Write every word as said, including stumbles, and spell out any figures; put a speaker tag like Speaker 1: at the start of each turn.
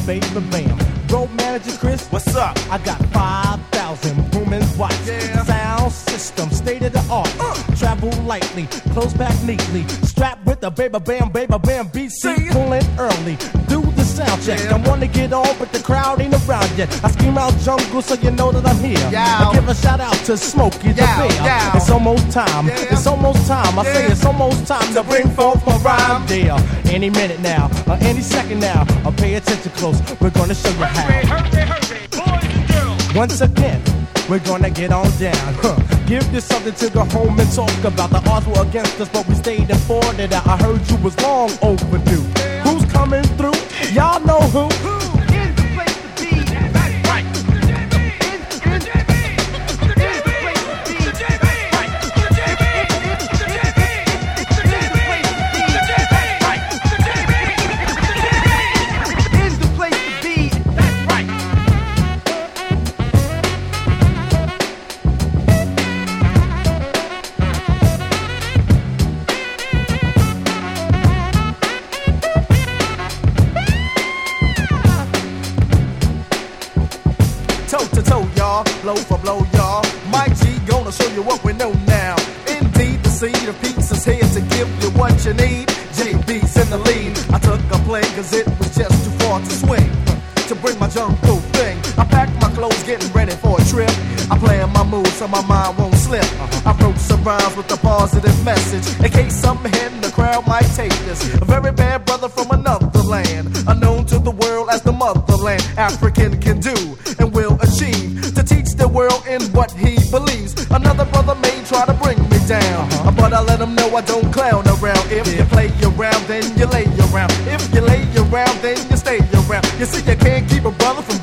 Speaker 1: baby bam. Road manager Chris,
Speaker 2: what's up?
Speaker 1: I got five thousand booming watts.
Speaker 2: Yeah.
Speaker 1: Sound system, state of the art. Uh. Travel lightly, close back neatly. Strapped with the baby bam, baby bam beat. See, pulling early, do the sound check.
Speaker 2: Yeah.
Speaker 1: I wanna get on, but the crowd ain't around yet. I scream out jungle so you know that I'm here.
Speaker 2: Yeah.
Speaker 1: I give a shout out to Smokey the
Speaker 2: Yeah,
Speaker 1: Bear.
Speaker 2: yeah.
Speaker 1: It's almost time,
Speaker 2: Yeah.
Speaker 1: it's almost time. I say
Speaker 2: Yeah.
Speaker 1: it's almost time to bring forth my rhyme deal. Any minute now, or any second now. Or pay attention close, we're gonna show you how.
Speaker 3: Hurry, hurry, hurry, boys and girls.
Speaker 1: Once again, we're gonna get on down. Huh. Give this something to go home and talk about. The odds were against us, but we stayed and fought it out. I heard you was long overdue. Who's coming through? Y'all know who?
Speaker 3: In the place to be. That's right. In, in, in the place to be. That's right. In the place to be. In the place to be. That's right.
Speaker 2: Toe to toe, y'all, blow for blow, y'all. Mike G gonna show you what we know now. Indeed, the seed of peace is here to give you what you need. J B's in the lead. I took a play cause it was just too far to swing. To bring my jungle thing, I packed my clothes, getting ready for a trip. I plan my moves so my mind won't slip. I wrote some rhymes with a positive message in case something hidden, the crowd might take this. A very bad brother from another land, unknown to the world as the motherland. African can do and will achieve to teach the world in what he believes. Another brother may try to bring me down, uh-huh. but I let him know I don't clown around. If yeah. you play around, then you lay around. If you lay around, then you stay around. You see, you can't keep a brother from